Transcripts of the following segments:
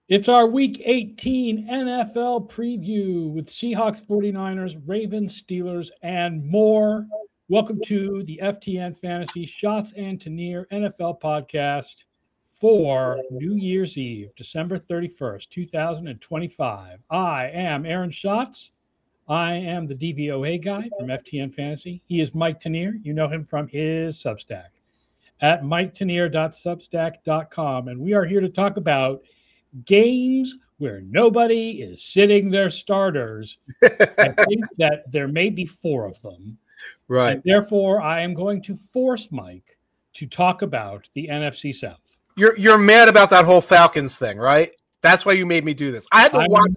It's our Week 18 NFL preview with Seahawks, 49ers, Ravens, Steelers, and more. Welcome to the FTN Fantasy Shots and Tanier NFL podcast for New Year's Eve, December 31st, 2025. I am Aaron Schatz. I am the DVOA guy from FTN Fantasy. He is Mike Tanier. You know him from his Substack at miketanier.substack.com. And we are here to talk about games where nobody is sitting their starters. I think that there may be four of them. Right. And therefore, I am going to force Mike to talk about the NFC South. You're mad about that whole Falcons thing, right? That's why you made me do this. I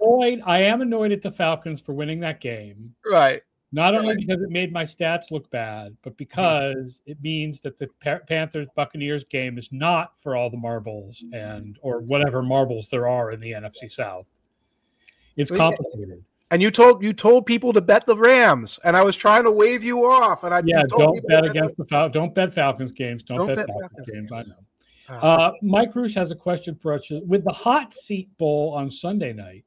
am annoyed at the Falcons for winning that game. Right. Not only because it made my stats look bad, but because it means that the Panthers-Buccaneers game is not for all the marbles or whatever marbles there are in the NFC South. It's complicated. And you told people to bet the Rams, and I was trying to wave you off. And don't bet against don't bet Falcons games. Don't bet Falcons games. I know. Mike Roosh has a question for us. With the Hot Seat Bowl on Sunday night,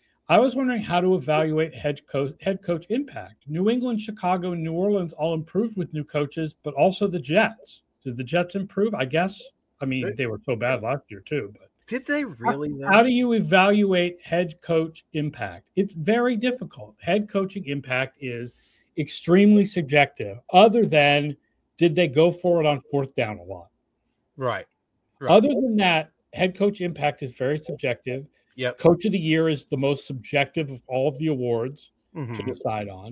I was wondering how to evaluate head coach impact. New England, Chicago, and New Orleans all improved with new coaches, but also the Jets. Did the Jets improve? I guess. I mean, they were so bad last year too. But did they really? How do you evaluate head coach impact? It's very difficult. Head coaching impact is extremely subjective. Other than did they go for it on fourth down a lot? Right. Other than that, head coach impact is very subjective. Yep. Coach of the Year is the most subjective of all of the awards to decide on.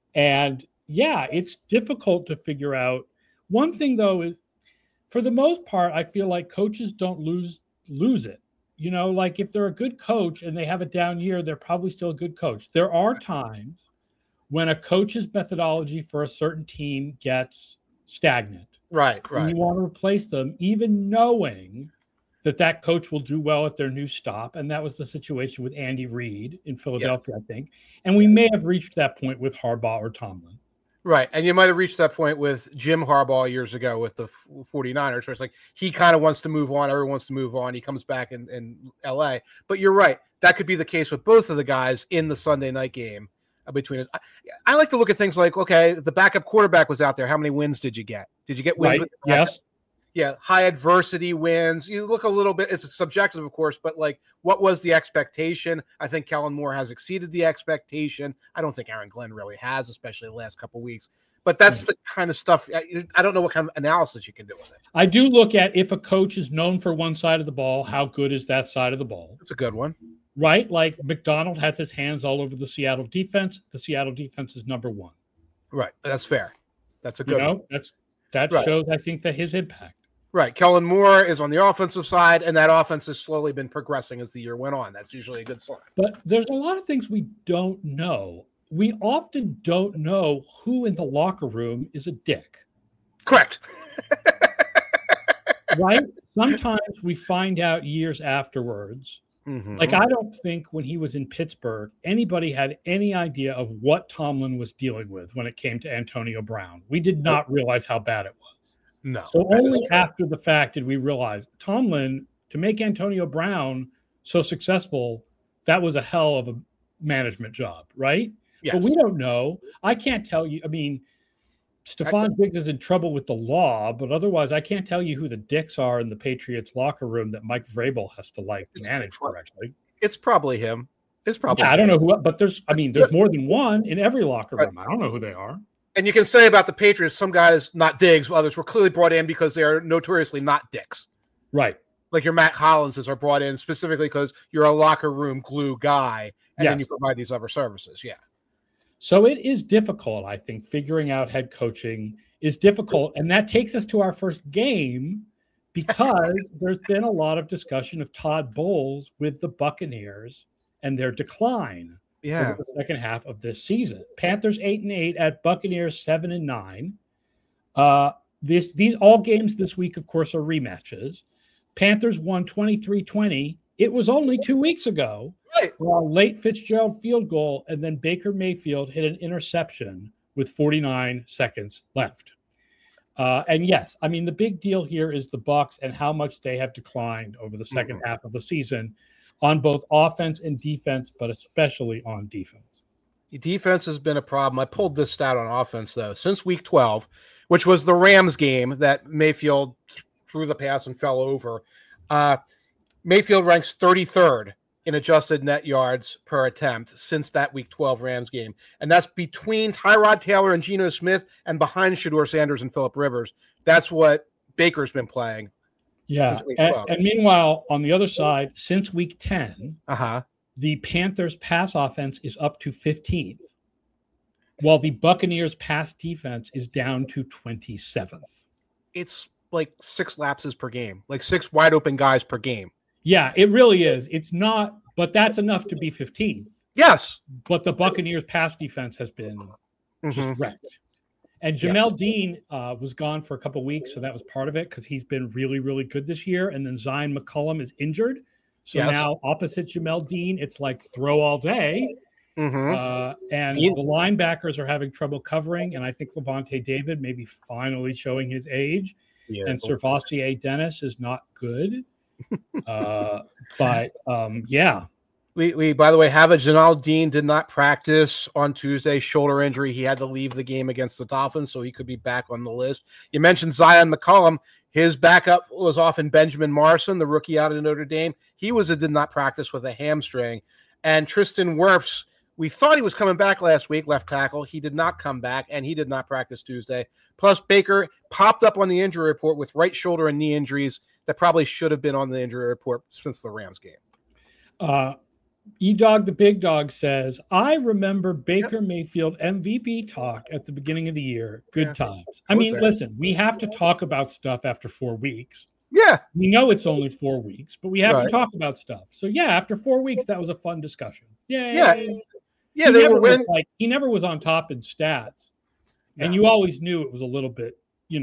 And yeah, it's difficult to figure out. One thing, though, is for the most part, I feel like coaches don't lose it. You know, like if they're a good coach and they have a down year, they're probably still a good coach. There are times when a coach's methodology for a certain team gets stagnant. Right. And you want to replace them, even knowing that coach will do well at their new stop. And that was the situation with Andy Reid in Philadelphia, I think. And we may have reached that point with Harbaugh or Tomlin. Right. And you might have reached that point with Jim Harbaugh years ago with the 49ers, where it's like he kind of wants to move on. Everyone wants to move on. He comes back in L.A. But you're right. That could be the case with both of the guys in the Sunday night game between it. I like to look at things like, okay, the backup quarterback was out there. How many wins did you get? Did you get wins? Right. Yes. Yeah, high adversity wins. You look a little bit, it's subjective, of course, but like, what was the expectation? I think Kellen Moore has exceeded the expectation. I don't think Aaron Glenn really has, especially the last couple of weeks. But that's the kind of stuff. I don't know what kind of analysis you can do with it. I do look at if a coach is known for one side of the ball, how good is that side of the ball? That's a good one. Right? Like McDonald has his hands all over the Seattle defense. The Seattle defense is number one. Right. That's fair. That's a good one. That shows, I think, that his impact. Right. Kellen Moore is on the offensive side, and that offense has slowly been progressing as the year went on. That's usually a good sign. But there's a lot of things we don't know. We often don't know who in the locker room is a dick. Correct. Right? Sometimes we find out years afterwards. Like, I don't think when he was in Pittsburgh, anybody had any idea of what Tomlin was dealing with when it came to Antonio Brown. We did not realize how bad it was. No. So only after the fact did we realize Tomlin, to make Antonio Brown so successful, that was a hell of a management job, right? Yes. But we don't know. I can't tell you. I mean, Stephon Diggs is in trouble with the law, but otherwise I can't tell you who the dicks are in the Patriots locker room that Mike Vrabel has to manage correctly. It's probably him. It's probably I don't know who, but there's more than one in every locker room. I don't know who they are. And you can say about the Patriots, some guys, not Diggs, others were clearly brought in because they are notoriously not dicks. Right. Like your Matt Collinses are brought in specifically because you're a locker room glue guy, and then you provide these other services. Yeah. So it is difficult, I think. Figuring out head coaching is difficult. And that takes us to our first game because there's been a lot of discussion of Todd Bowles with the Buccaneers and their decline over the second half of this season. Panthers 8-8 at Buccaneers 7-9. These all games this week, of course, are rematches. Panthers won 23-20. It was only 2 weeks ago. Right. Late Fitzgerald field goal, and then Baker Mayfield hit an interception with 49 seconds left. And yes, I mean, the big deal here is the Bucs and how much they have declined over the second half of the season on both offense and defense, but especially on defense. Defense has been a problem. I pulled this stat on offense, though. Since week 12, which was the Rams game that Mayfield threw the pass and fell over, Mayfield ranks 33rd in adjusted net yards per attempt since that week 12 Rams game. And that's between Tyrod Taylor and Geno Smith and behind Shedeur Sanders and Phillip Rivers. That's what Baker's been playing. Yeah. And meanwhile, on the other side, since week 10, the Panthers pass offense is up to 15th, while the Buccaneers pass defense is down to 27th. It's like 6 lapses per game, like 6 wide open guys per game. Yeah, it really is. It's not, but that's enough to be 15th. Yes. But the Buccaneers pass defense has been just wrecked. And Jamel Dean was gone for a couple of weeks, so that was part of it because he's been really, really good this year. And then Zion McCollum is injured. So now opposite Jamel Dean, it's like throw all day. And the linebackers are having trouble covering. And I think Levante David may be finally showing his age. Yeah. And Servassier Dennis is not good. We by the way have a Jamel Dean did not practice on Tuesday, shoulder injury. He had to leave the game against the Dolphins, so he could be back on the list. You mentioned Zion McCollum. His backup was often Benjamin Morrison, the rookie out of Notre Dame. He did not practice with a hamstring. And Tristan Wirfs, we thought he was coming back last week, left tackle. He did not come back, and he did not practice Tuesday. Plus, Baker popped up on the injury report with right shoulder and knee injuries that probably should have been on the injury report since the Rams game. E-Dog the Big Dog says, I remember Baker Mayfield MVP talk at the beginning of the year. Good times. I mean, listen, we have to talk about stuff after 4 weeks. Yeah. We know it's only 4 weeks, but we have to talk about stuff. So, after 4 weeks, that was a fun discussion. Yeah, he never was on top in stats. And you always knew it was a little bit,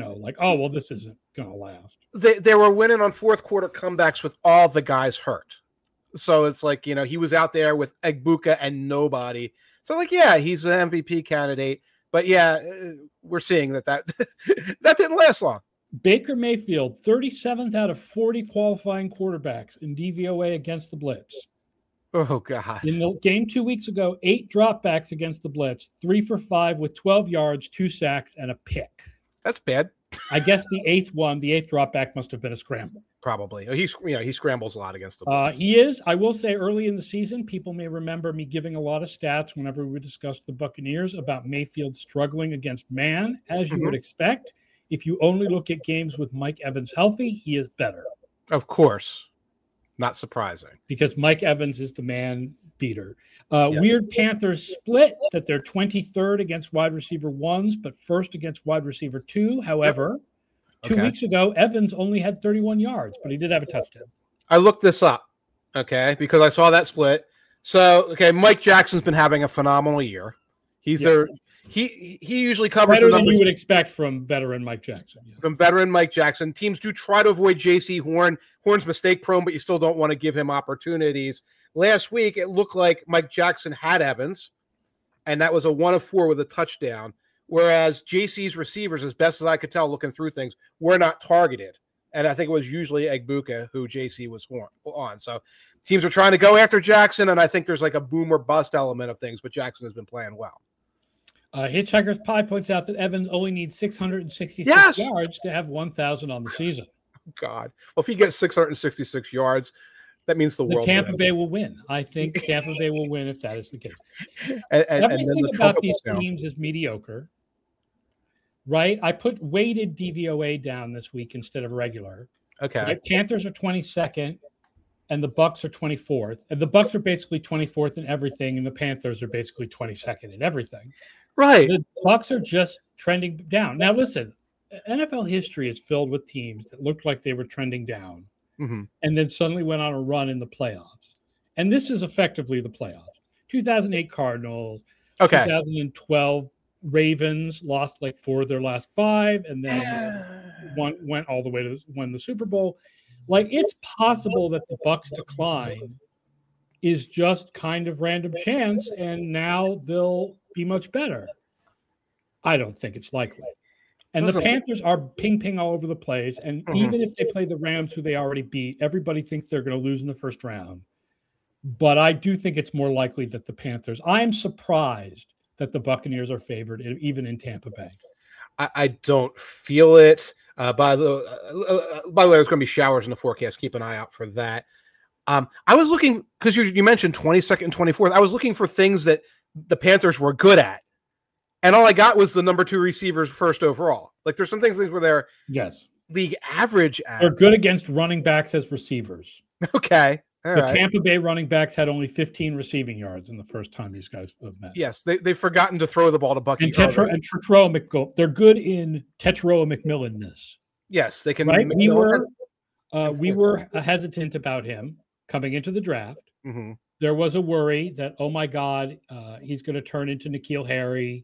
this isn't going to last. They were winning on fourth quarter comebacks with all the guys hurt. So it's like, he was out there with Egbuka and nobody. So he's an MVP candidate. But we're seeing that that didn't last long. Baker Mayfield, 37th out of 40 qualifying quarterbacks in DVOA against the blitz. Oh, God. In the game 2 weeks ago, 8 dropbacks against the blitz, 3 for 5 with 12 yards, 2 sacks, and a pick. That's bad. I guess the eighth dropback must have been a scramble. Probably. He scrambles a lot against the ball. He is. I will say early in the season, people may remember me giving a lot of stats whenever we discussed the Buccaneers about Mayfield struggling against man, as you would expect. If you only look at games with Mike Evans healthy, he is better. Of course. Not surprising. Because Mike Evans is the man beater. Weird Panthers split that they're 23rd against wide receiver 1s, but first against wide receiver 2. However, 2 weeks ago, Evans only had 31 yards, but he did have a touchdown. I looked this up, because I saw that split. So, Mike Jackson's been having a phenomenal year. He's there. He usually covers better than you would expect from veteran Mike Jackson. Yeah. From veteran Mike Jackson. Teams do try to avoid J.C. Horn. Horn's mistake prone, but you still don't want to give him opportunities. Last week, it looked like Mike Jackson had Evans, and that was a 1 of 4 with a touchdown, whereas J.C.'s receivers, as best as I could tell looking through things, were not targeted. And I think it was usually Egbuka who J.C. was on. So teams are trying to go after Jackson, and I think there's like a boom or bust element of things, but Jackson has been playing well. Hitchhiker's Pie points out that Evans only needs 666 yards to have 1,000 on the season. God. Well, if he gets 666 yards, that means the world. Tampa Bay will win. I think Tampa Bay will win if that is the case. Everything about these teams is mediocre, right? I put weighted DVOA down this week instead of regular. Okay. Right? Panthers are 22nd, and the Bucs are 24th. And the Bucs are basically 24th in everything, and the Panthers are basically 22nd in everything. Right. The Bucs are just trending down. Now, listen, NFL history is filled with teams that looked like they were trending down and then suddenly went on a run in the playoffs. And this is effectively the playoffs. 2008 Cardinals, 2012 Ravens lost like 4 of their last 5, and then went all the way to win the Super Bowl. Like, it's possible that the Bucs decline is just kind of random chance, and now they'll be much better. I don't think it's likely. And the Panthers are ping all over the place. And even if they play the Rams, who they already beat, everybody thinks they're going to lose in the first round. But I do think it's more likely that the Panthers. I am surprised that the Buccaneers are favored, even in Tampa Bay. I don't feel it. By the way, there's going to be showers in the forecast. Keep an eye out for that. I was looking because you mentioned 22nd and 24th. I was looking for things that the Panthers were good at. And all I got was the number 2 receivers first overall. Like there's some things where they're league average at. They're good against running backs as receivers. Okay. Tampa Bay running backs had only 15 receiving yards in the first time these guys have met. Yes, they've forgotten to throw the ball to Bucky. And Tetairoa McMillan. They're good in Tetairoa McMillan-ness. Yes, they can. Right? We were hesitant about him coming into the draft. Mm-hmm. There was a worry that, oh my God, he's going to turn into N'Keal Harry.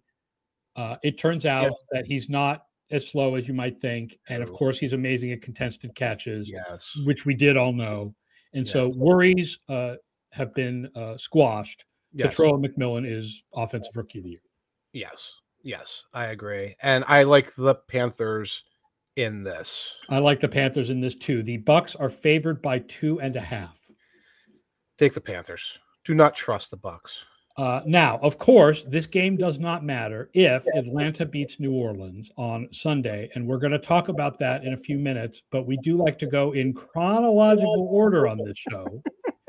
It turns out that he's not as slow as you might think. And of course, he's amazing at contested catches, which we did all know. And so worries have been squashed. Tetairoa McMillan is Offensive Rookie of the Year. Yes, I agree. And I like the Panthers in this. I like the Panthers in this too. The Bucs are favored by 2.5. Take the Panthers. Do not trust the Bucs. Now, of course, this game does not matter if Atlanta beats New Orleans on Sunday, and we're going to talk about that in a few minutes, but we do like to go in chronological order on this show.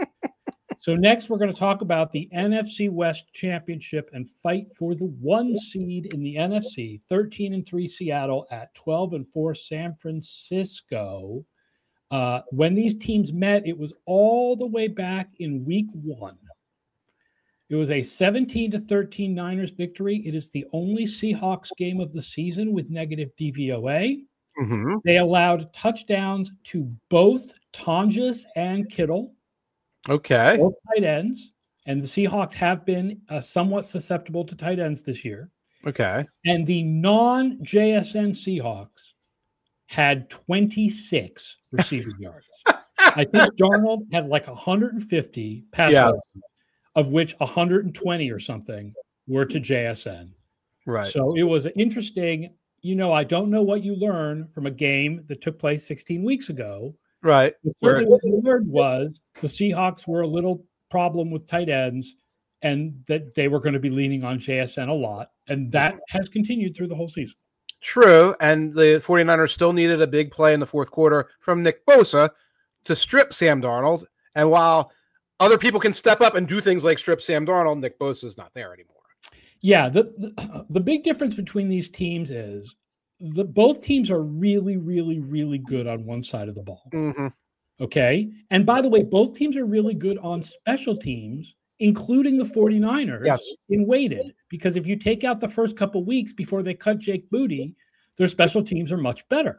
So next, we're going to talk about the NFC West Championship and fight for the 1 seed in the NFC, 13-3 Seattle at 12-4 San Francisco. When these teams met, it was all the way back in week 1. It was a 17-13 Niners victory. It is the only Seahawks game of the season with negative DVOA. Mm-hmm. They allowed touchdowns to both Tonjes and Kittle. Okay. Both tight ends. And the Seahawks have been somewhat susceptible to tight ends this year. Okay. And the non-JSN Seahawks had 26 receiving yards. I think Darnold had like 150 passes. Of which 120 or something were to JSN. Right. So it was interesting. I don't know what you learn from a game that took place 16 weeks ago. Right. What you learned was the Seahawks were a little problem with tight ends and that they were going to be leaning on JSN a lot. And that has continued through the whole season. True. And the 49ers still needed a big play in the fourth quarter from Nick Bosa to strip Sam Darnold. And while other people can step up and do things like strip Sam Darnold, Nick Bosa is not there anymore. Yeah, the big difference between these teams is both teams are really, really, really good on one side of the ball. Mm-hmm. Okay? And by the way, both teams are really good on special teams, including the 49ers in weighted. Because if you take out the first couple weeks before they cut Jake Booty, their special teams are much better.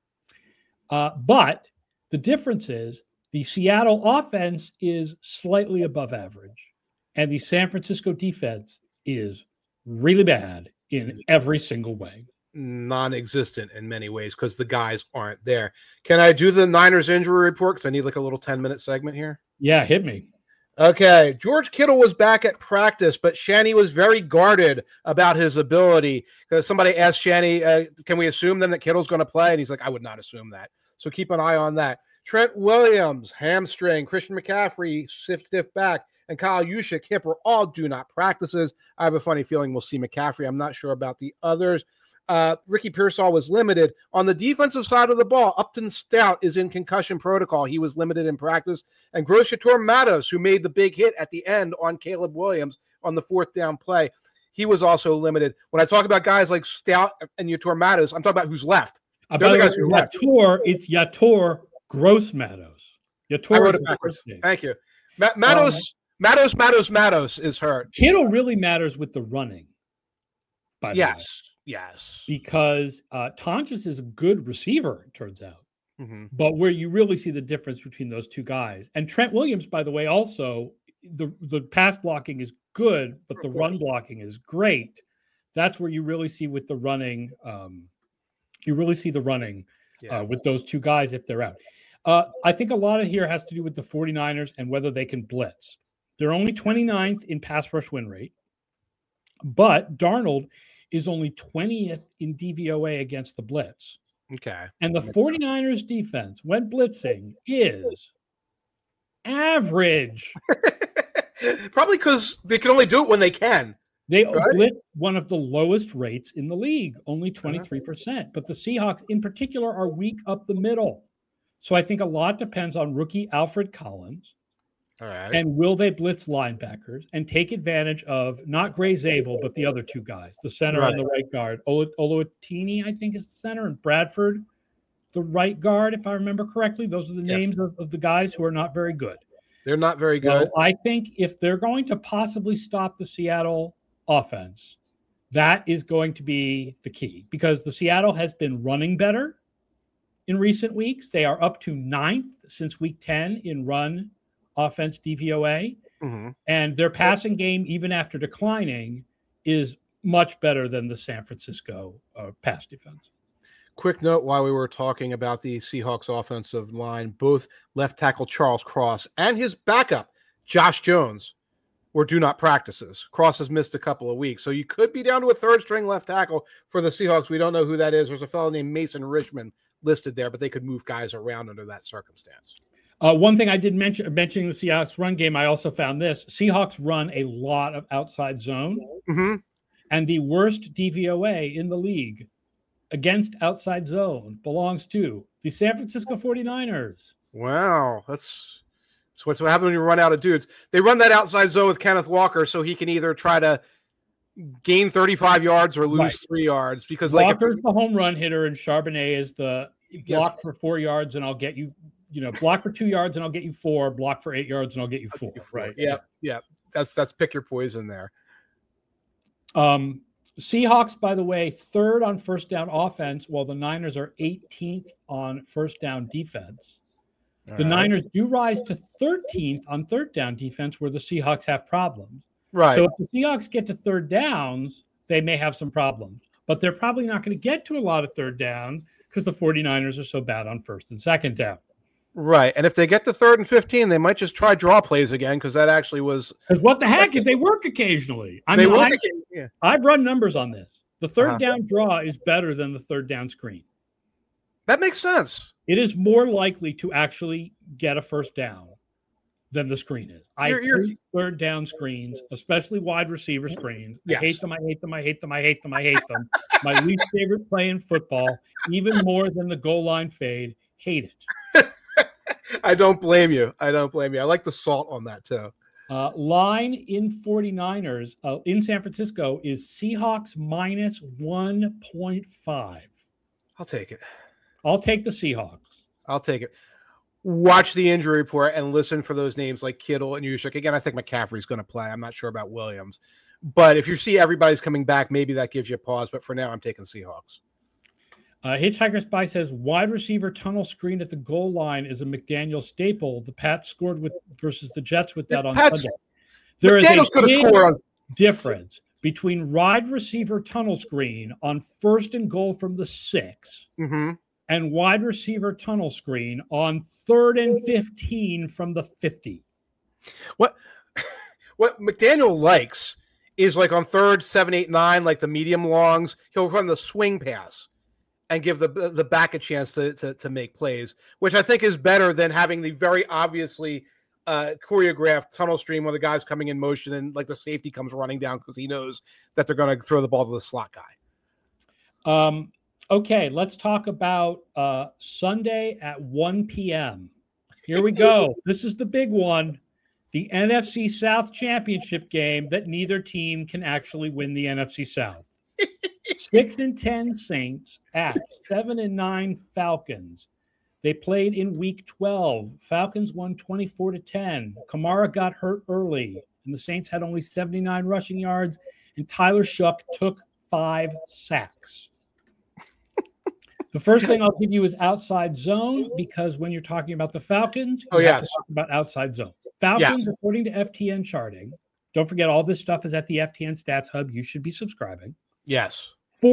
But the difference is the Seattle offense is slightly above average, and the San Francisco defense is really bad in every single way. Non-existent in many ways because the guys aren't there. Can I do the Niners injury report? Because I need like a little 10-minute segment here. Yeah, hit me. Okay, George Kittle was back at practice, but Shanny was very guarded about his ability because somebody asked Shanny, can we assume then that Kittle's going to play? And he's like, I would not assume that. So keep an eye on that. Trent Williams, hamstring, Christian McCaffrey, stiff back, and Kyle Juszczyk, hip, are all do-not practices. I have a funny feeling we'll see McCaffrey. I'm not sure about the others. Ricky Pearsall was limited. On the defensive side of the ball, Upton Stout is in concussion protocol. He was limited in practice. And Groshador Matos, who made the big hit at the end on Caleb Williams on the 4th down play, he was also limited. When I talk about guys like Stout and Yator Matos, I'm talking about who's left. It's Yator Gross Matos. I wrote it backwards. Thank you. Matos is hurt. Kittle really matters with the running. Yes. Because Tonjes is a good receiver, it turns out. Mm-hmm. But where you really see the difference between those two guys. And Trent Williams, by the way, also, the pass blocking is good, but the run blocking is great. That's where you really see with the running. With those two guys if they're out. I think a lot of here has to do with the 49ers and whether they can blitz. They're only 29th in pass rush win rate, but Darnold is only 20th in DVOA against the blitz. Okay. And the 49ers defense, when blitzing, is average. Probably because they can only do it when they can. They blitz one of the lowest rates in the league, only 23%. But the Seahawks in particular are weak up the middle. So I think a lot depends on rookie Alfred Collins. All right. And will they blitz linebackers and take advantage of not Gray Zabel, but the other two guys, the center and the right guard. Oluwatini, I think, is the center, and Bradford, the right guard, if I remember correctly. Those are the names of the guys who are not very good. They're not very good. So I think if they're going to possibly stop the Seattle offense, that is going to be the key, because the Seattle has been running better in recent weeks. They are up to 9th since week 10 in run offense DVOA. And their passing game, even after declining, is much better than the San Francisco pass defense. Quick note while we were talking about the Seahawks offensive line, both left tackle Charles Cross and his backup, Josh Jones, were do not practices. Cross has missed a couple of weeks. So you could be down to a third string left tackle for the Seahawks. We don't know who that is. There's a fellow named Mason Richmond listed there, but they could move guys around under that circumstance. One thing I did mentioning the Seahawks run game, I also found this. Seahawks run a lot of outside zone, and the worst DVOA in the league against outside zone belongs to the San Francisco 49ers. Wow. That's what happens when you run out of dudes. They run that outside zone with Kenneth Walker so he can either try to gain 35 yards or lose 3 yards. Because Walker's the home run hitter and Charbonnet is the block for 4 yards and I'll get you, block for 2 yards and I'll get you 4, block for 8 yards and I'll get you 4. Right. Yeah. That's pick your poison there. Seahawks, by the way, 3rd on first down offense, while the Niners are 18th on first down defense. The Niners do rise to 13th on third down defense, where the Seahawks have problems. Right. So if the Seahawks get to third downs, they may have some problems. But they're probably not going to get to a lot of third downs because the 49ers are so bad on first and second down. Right. And if they get to 3rd and 15, they might just try draw plays again, because that actually was. Because what the heck if they work occasionally? I've run numbers on this. The third down draw is better than the third down screen. That makes sense. It is more likely to actually get a first down than the screen is. I hate third down screens, especially wide receiver screens. I hate them. My least favorite play in football, even more than the goal line fade. Hate it. I don't blame you. I like the salt on that too. Line in 49ers in San Francisco is Seahawks minus 1.5. I'll take it. I'll take the Seahawks. I'll take it. Watch the injury report and listen for those names like Kittle and Juszczyk. Again, I think McCaffrey's going to play. I'm not sure about Williams. But if you see everybody's coming back, maybe that gives you a pause. But for now, I'm taking Seahawks. Hitchhiker Spy says wide receiver tunnel screen at the goal line is a McDaniel staple. The Pats scored versus the Jets with that on Sunday. There is a big difference between wide receiver tunnel screen on 1st and goal from the 6 and wide receiver tunnel screen on 3rd and 15 from the 50. What McDaniel likes is like on 3rd, 7, 8, 9, like the medium longs, he'll run the swing pass and give the back a chance to make plays, which I think is better than having the very obviously choreographed tunnel stream where the guy's coming in motion and like the safety comes running down because he knows that they're going to throw the ball to the slot guy. Okay, let's talk about Sunday at 1 p.m. Here we go. This is the big one. The NFC South Championship game that neither team can actually win the NFC South. 6-10 Saints at 7-9 Falcons. They played in week 12. Falcons won 24-10. Kamara got hurt early, and the Saints had only 79 rushing yards, and Tyler Shough took 5 sacks. The first thing I'll give you is outside zone, because when you're talking about the Falcons, you have to talk about outside zone. Falcons, according to FTN charting, don't forget all this stuff is at the FTN Stats Hub. You should be subscribing. Yes.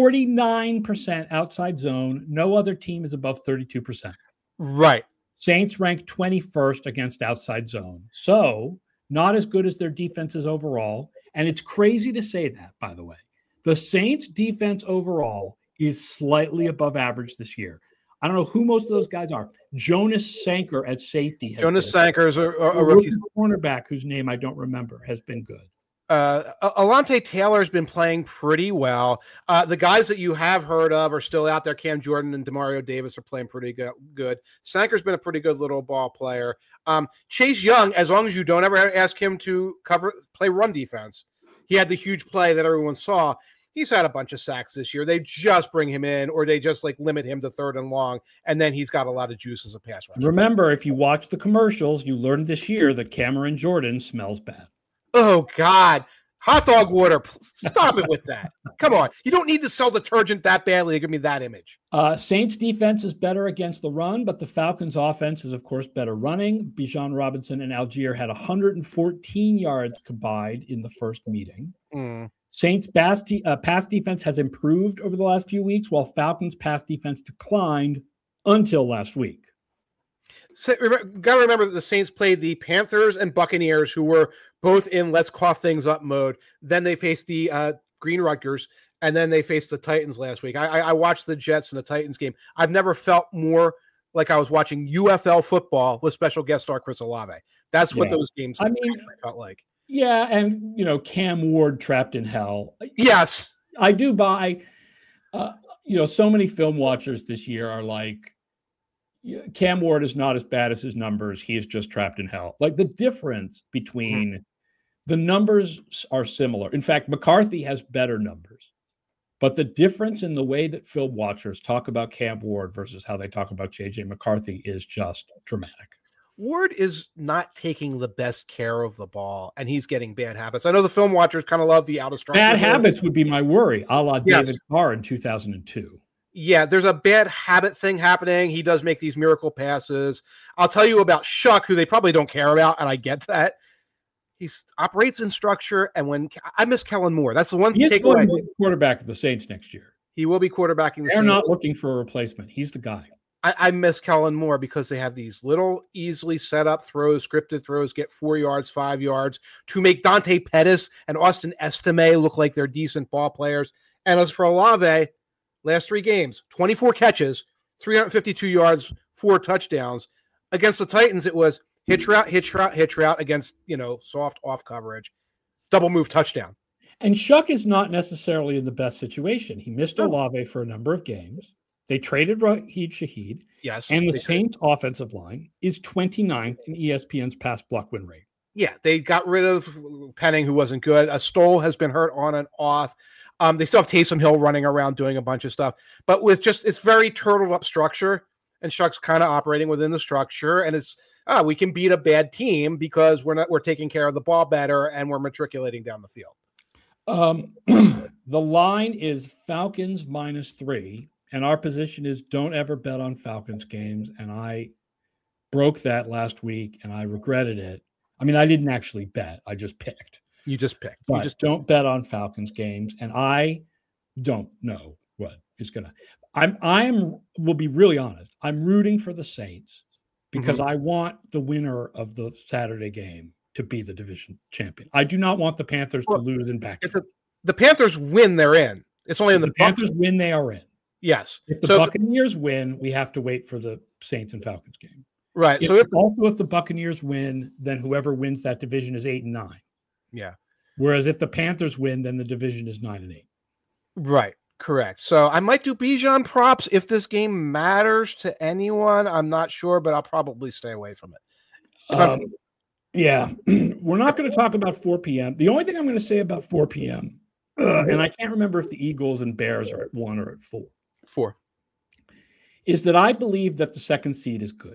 49% outside zone. No other team is above 32%. Right. Saints rank 21st against outside zone. So not as good as their defenses overall. And it's crazy to say that, by the way. The Saints defense overall is slightly above average this year. I don't know who most of those guys are. Jonas Sanker at safety. Jonas Sanker is a rookie cornerback whose name I don't remember has been good. Alontae Taylor's been playing pretty well. The guys that you have heard of are still out there. Cam Jordan and Demario Davis are playing pretty good. Sanker's been a pretty good little ball player. Chase Young, as long as you don't ever ask him to play run defense, he had the huge play that everyone saw. He's had a bunch of sacks this year. They just bring him in, or they just limit him to 3rd and long, and then he's got a lot of juice as a pass rusher. Remember, if you watch the commercials, you learned this year that Cameron Jordan smells bad. Oh, God. Hot dog water. Stop it with that. Come on. You don't need to sell detergent that badly to give me that image. Saints defense is better against the run, but the Falcons offense is, of course, better running. Bijan Robinson and Algier had 114 yards combined in the first meeting. Saints pass defense has improved over the last few weeks, while Falcons pass defense declined until last week. So, got to remember that the Saints played the Panthers and Buccaneers, who were both in let's cough things up mode. Then they faced the Green Rutgers, and then they faced the Titans last week. I watched the Jets and the Titans game. I've never felt more like I was watching UFL football with special guest star Chris Olave. That's what those games felt like. Yeah, and, Cam Ward trapped in hell. Yes. I do buy, so many film watchers this year are like, Cam Ward is not as bad as his numbers. He is just trapped in hell. Like, the difference between the numbers are similar. In fact, McCarthy has better numbers. But the difference in the way that film watchers talk about Cam Ward versus how they talk about J.J. McCarthy is just dramatic. Ward is not taking the best care of the ball, and he's getting bad habits. I know the film watchers kind of love the out of structure. Bad habits would be my worry, a la David Carr in 2002. Yeah, there's a bad habit thing happening. He does make these miracle passes. I'll tell you about Shuck, who they probably don't care about, and I get that. He operates in structure, and when I miss Kellen Moore, that's the one takeaway. He's quarterback of the Saints next year. He will be quarterbacking the Saints. They're not looking for a replacement. He's the guy. I miss Kellen Moore because they have these little easily set up throws, scripted throws, get 4 yards, 5 yards to make Dante Pettis and Austin Estime look like they're decent ball players. And as for Olave, last 3 games, 24 catches, 352 yards, 4 touchdowns. Against the Titans, it was hitch route against, soft off coverage, double move touchdown. And Shuck is not necessarily in the best situation. He missed Olave for a number of games. They traded Rashid Shaheed. Yes. And the Saints offensive line is 29th in ESPN's pass block win rate. Yeah, they got rid of Penning, who wasn't good. Stoll has been hurt on and off. They still have Taysom Hill running around doing a bunch of stuff. But with it's very turtled up structure, and Shuck's kind of operating within the structure. And it's, we can beat a bad team because we're taking care of the ball better and we're matriculating down the field. The line is Falcons -3. And our position is don't ever bet on Falcons games. And I broke that last week and I regretted it. I mean, I didn't actually bet. I just picked. You just picked. But you just don't bet on Falcons games. And I don't know what is going to. We'll be really honest. I'm rooting for the Saints because I want the winner of the Saturday game to be the division champion. I do not want the Panthers to lose and back. If the Panthers win, they're in. It's only if the Panthers win, they are in. Yes. If the Buccaneers win, we have to wait for the Saints and Falcons game. Right. If the Buccaneers win, then whoever wins that division is 8-9. Yeah. Whereas if the Panthers win, then the division is 9-8. Right. Correct. So I might do Bijan props if this game matters to anyone. I'm not sure, but I'll probably stay away from it. Yeah. We're not going to talk about 4 p.m. The only thing I'm going to say about 4 p.m., and I can't remember if the Eagles and Bears are at 1 or at 4. 4. Is that I believe that the second seed is good.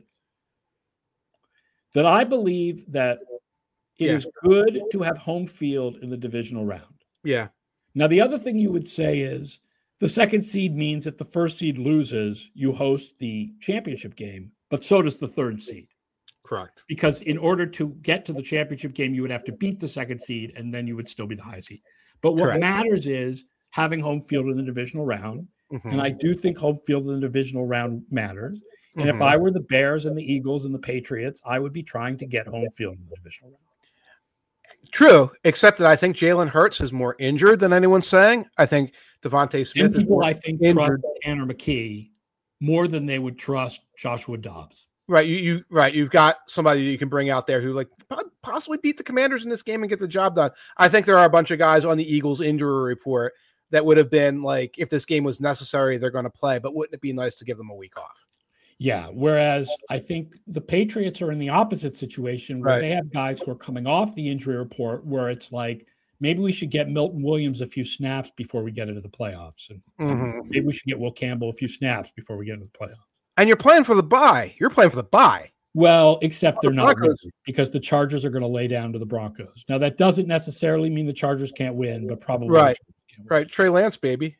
That I believe that it is good to have home field in the divisional round. Yeah. Now, the other thing you would say is the second seed means if the first seed loses, you host the championship game, but so does the third seed. Correct. Because in order to get to the championship game, you would have to beat the second seed, and then you would still be the high seed. But what matters is having home field in the divisional round. And I do think home field in the divisional round matters. And if I were the Bears and the Eagles and the Patriots, I would be trying to get home field in the divisional round. True, except that I think Jalen Hurts is more injured than anyone's saying. I think Devontae Smith is more I think injured. trust Tanner McKee more than they would trust Joshua Dobbs. Right, you've got somebody you can bring out there who like possibly beat the Commanders in this game and get the job done. I think there are a bunch of guys on the Eagles injury report that would have been like, if this game was necessary, they're going to play, but wouldn't it be nice to give them a week off? Yeah, whereas I think the Patriots are in the opposite situation where they have guys who are coming off the injury report where it's like, maybe we should get Milton Williams a few snaps before we get into the playoffs. And maybe we should get Will Campbell a few snaps before we get into the playoffs. And you're playing for the bye. You're playing for the bye. Well, except they're not really, because the Chargers are going to lay down to the Broncos. Now, that doesn't necessarily mean the Chargers can't win, but probably right. Trey Lance, baby.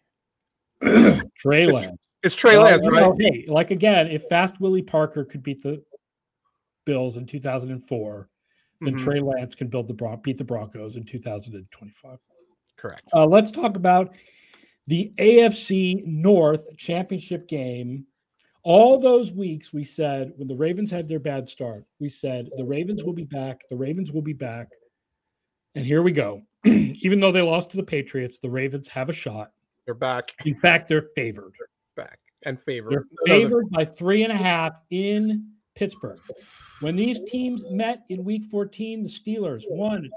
Trey Lance. It's Trey Lance, right? Hey, like again, if Fast Willie Parker could beat the Bills in 2004, then Trey Lance can beat the Broncos in 2025. Correct. Let's talk about the AFC North championship game. All those weeks we said, when the Ravens had their bad start, we said the Ravens will be back. The Ravens will be back. And here we go. Even though they lost to the Patriots, the Ravens have a shot. They're back. In fact, they're favored. Back and favored. They're favored by 3.5 in Pittsburgh. When these teams met in Week 14, the Steelers won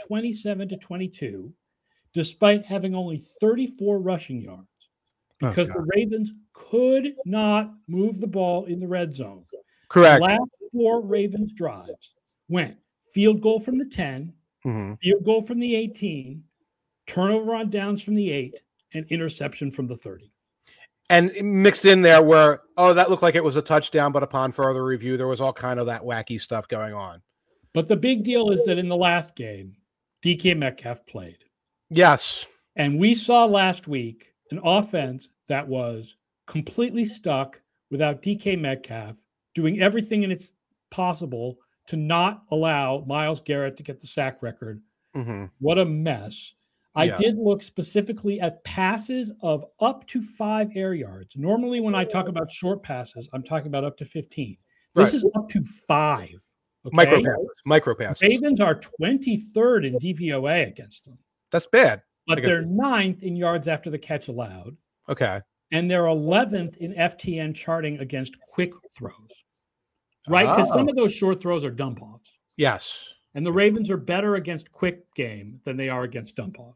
27-22, despite having only 34 rushing yards, because the Ravens could not move the ball in the red zone. Correct. The last 4 Ravens drives went field goal from the 10, field goal from the 18, turnover on downs from the 8, and interception from the 30. And mixed in there where, that looked like it was a touchdown, but upon further review, there was all kind of that wacky stuff going on. But the big deal is that in the last game, DK Metcalf played. Yes. And we saw last week an offense that was completely stuck without DK Metcalf, doing everything in its possible to not allow Myles Garrett to get the sack record. What a mess. I did look specifically at passes of up to 5 air yards. Normally, when I talk about short passes, I'm talking about up to 15. This is up to 5. Okay? Micro passes. Ravens are 23rd in DVOA against them. That's bad. But they're 9th in yards after the catch allowed. Okay. And they're 11th in FTN charting against quick throws. Right? Because some of those short throws are dump offs. Yes. And the Ravens are better against quick game than they are against dump offs.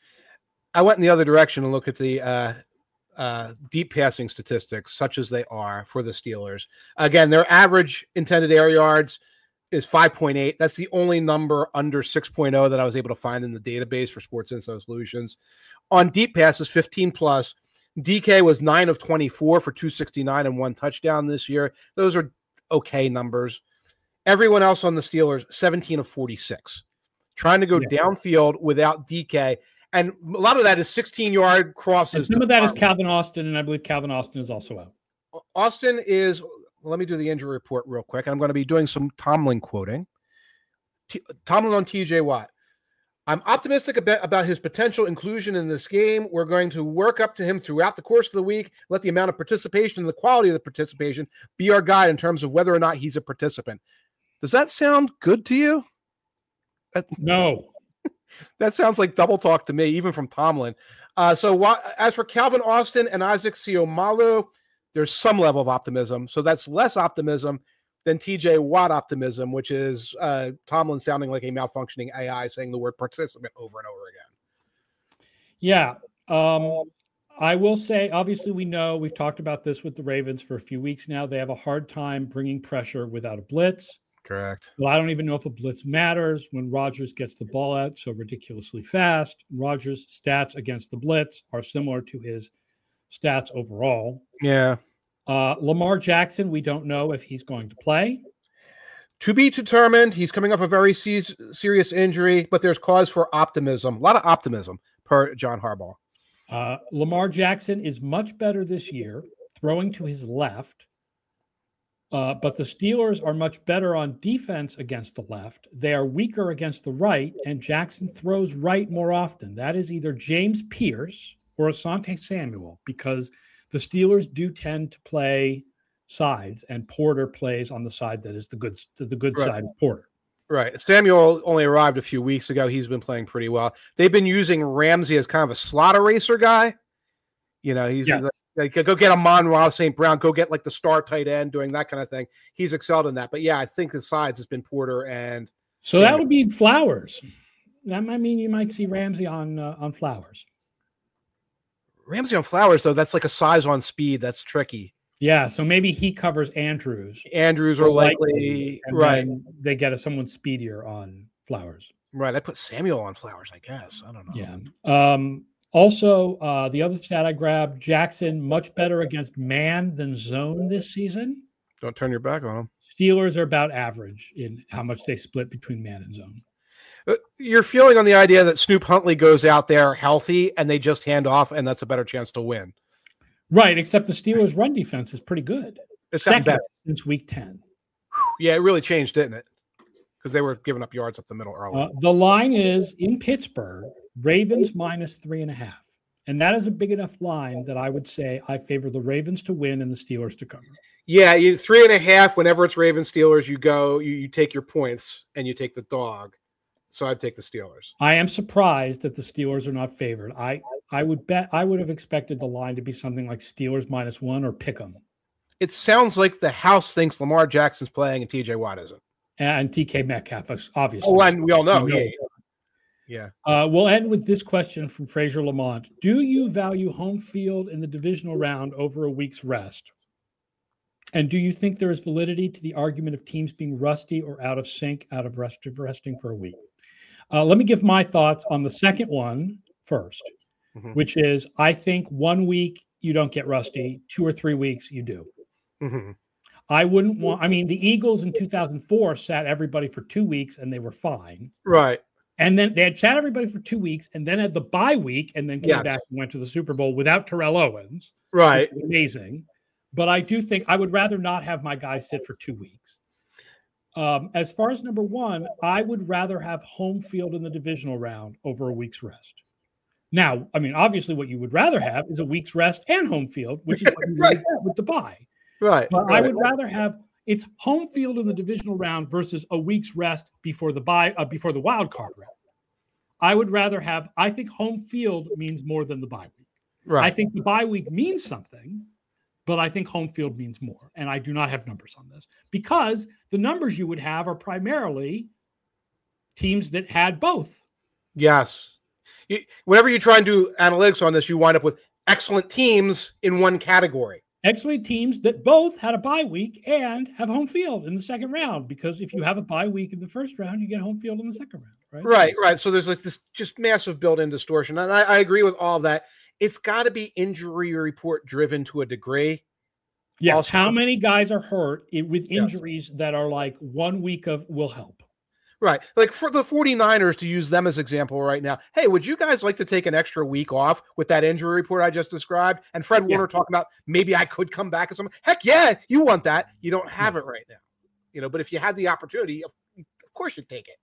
I went in the other direction and looked at the deep passing statistics, such as they are for the Steelers. Again, their average intended air yards is 5.8. That's the only number under 6.0 that I was able to find in the database for Sports Info Solutions. On deep passes, 15 plus. DK was 9 of 24 for 269 and 1 touchdown this year. Those are okay numbers. Everyone else on the Steelers, 17 of 46. Trying to go downfield without DK. And a lot of that is 16-yard crosses. And some of that is Calvin Austin, and I believe Calvin Austin is also out. Austin is, let me do the injury report real quick. And I'm going to be doing some Tomlin quoting. Tomlin on TJ Watt. I'm optimistic about his potential inclusion in this game. We're going to work up to him throughout the course of the week, let the amount of participation and the quality of the participation be our guide in terms of whether or not he's a participant. Does that sound good to you? No. That sounds like double talk to me, even from Tomlin. As for Calvin Austin and Isaac Seumalo, there's some level of optimism. So that's less optimism than TJ Watt optimism, which is Tomlin sounding like a malfunctioning AI saying the word participant over and over again. Yeah. I will say, obviously, we've talked about this with the Ravens for a few weeks now. They have a hard time bringing pressure without a blitz. Correct. Well, I don't even know if a blitz matters when Rodgers gets the ball out so ridiculously fast. Rodgers' stats against the blitz are similar to his stats overall. Yeah. Lamar Jackson, we don't know if he's going to play. To be determined. He's coming off a very serious injury, but there's cause for optimism. A lot of optimism per John Harbaugh. Lamar Jackson is much better this year, throwing to his left. But the Steelers are much better on defense against the left. They are weaker against the right, and Jackson throws right more often. That is either James Pierce or Asante Samuel, because the Steelers do tend to play sides, and Porter plays on the side that is the good side of Porter. Right. Samuel only arrived a few weeks ago. He's been playing pretty well. They've been using Ramsey as kind of a slot eraser guy. He's like, go get a Monroe St. Brown, go get like the star tight end, doing that kind of thing. He's excelled in that. But yeah, I think the sides has been Porter and so Samuel. That would be Flowers. That might mean you might see Ramsey on Flowers. Ramsey on Flowers, though, that's like a size on speed. That's tricky. Yeah, so maybe he covers Andrews. Andrews are likely right. They get someone speedier on Flowers. Right. I put Samuel on Flowers, I guess. I don't know. Yeah. Also, the other stat I grabbed, Jackson much better against man than zone this season. Don't turn your back on him. Steelers are about average in how much they split between man and zone. You're feeling on the idea that Snoop Huntley goes out there healthy and they just hand off, and that's a better chance to win. Right, except the Steelers' run defense is pretty good. It's gotten better since week 10. Yeah, it really changed, didn't it? Because they were giving up yards up the middle early. The line is in Pittsburgh, Ravens -3.5. And that is a big enough line that I would say I favor the Ravens to win and the Steelers to cover. Yeah, 3.5. Whenever it's Ravens Steelers, you take your points and you take the dog. So I'd take the Steelers. I am surprised that the Steelers are not favored. I would have expected the line to be something like Steelers -1 or pick 'em. It sounds like the house thinks Lamar Jackson's playing and TJ Watt isn't. And TK Metcalf, obviously. Oh, and we all know. Yeah. We'll end with this question from Fraser Lamont. Do you value home field in the divisional round over a week's rest? And do you think there is validity to the argument of teams being rusty or out of sync, out of resting for a week? Let me give my thoughts on the second one first, which is I think 1 week you don't get rusty, 2 or 3 weeks you do. Mm-hmm. The Eagles in 2004 sat everybody for 2 weeks and they were fine. Right. And then they had sat everybody for 2 weeks and then had the bye week and then came back and went to the Super Bowl without Terrell Owens. Right. Which is amazing. But I do think I would rather not have my guys sit for 2 weeks. As far as number one, I would rather have home field in the divisional round over a week's rest. Now, obviously what you would rather have is a week's rest and home field, which is what you would get with the bye. Right. But I would rather have it's home field in the divisional round versus a week's rest before the bye, before the wild card round. I think home field means more than the bye week. Right. I think the bye week means something, but I think home field means more. And I do not have numbers on this because the numbers you would have are primarily teams that had both. Yes. Whenever you try and do analytics on this, you wind up with excellent teams in one category. Excellent teams that both had a bye week and have home field in the second round, because if you have a bye week in the first round, you get home field in the second round, right? Right. So there's like this just massive built-in distortion. And I agree with all of that. It's got to be injury report driven to a degree. Yes. Also, how many guys are hurt with injuries that are like 1 week of will help? Right. Like for the 49ers, to use them as example right now. Hey, would you guys like to take an extra week off with that injury report I just described? And Fred Warner talking about maybe I could come back as someone. Heck yeah, you want that. You don't have it right now. But if you had the opportunity, of course you'd take it.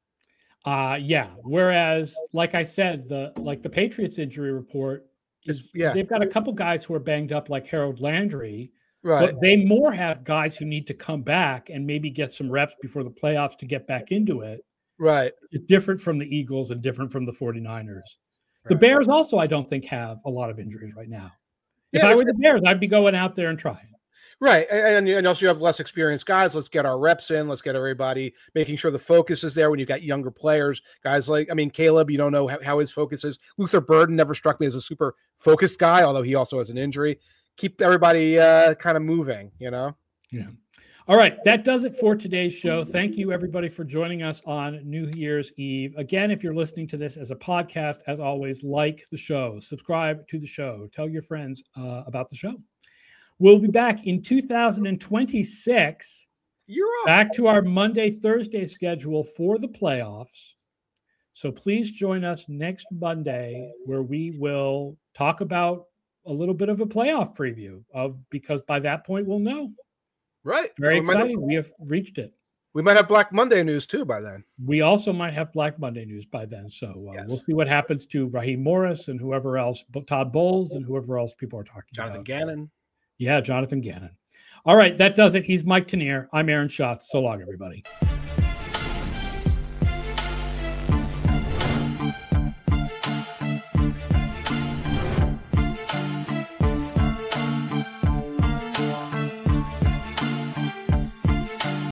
Whereas, like I said, the Patriots injury report they've got a couple guys who are banged up, like Harold Landry. Right. But they more have guys who need to come back and maybe get some reps before the playoffs to get back into it. Right. It's different from the Eagles and different from the 49ers. Right. The Bears also, I don't think, have a lot of injuries right now. If I were the Bears, I'd be going out there and trying. Right. And also you have less experienced guys. Let's get our reps in. Let's get everybody making sure the focus is there when you've got younger players. Guys like, Caleb, you don't know how his focus is. Luther Burden never struck me as a super focused guy, although he also has an injury. Keep everybody kind of moving, Yeah. All right. That does it for today's show. Thank you, everybody, for joining us on New Year's Eve. Again, if you're listening to this as a podcast, as always, like the show, subscribe to the show, tell your friends about the show. We'll be back in 2026. You're up. Back to our Monday, Thursday schedule for the playoffs. So please join us next Monday, where we will talk about a little bit of a playoff preview because by that point we'll know. Right. Very exciting. We have reached it. We might have Black Monday news too by then. We also might have Black Monday news by then. So We'll see what happens to Raheem Morris and whoever else, Todd Bowles and whoever else people are talking about. Jonathan Gannon. Yeah, Jonathan Gannon. All right, that does it. He's Mike Tanier. I'm Aaron Schatz. So long, everybody.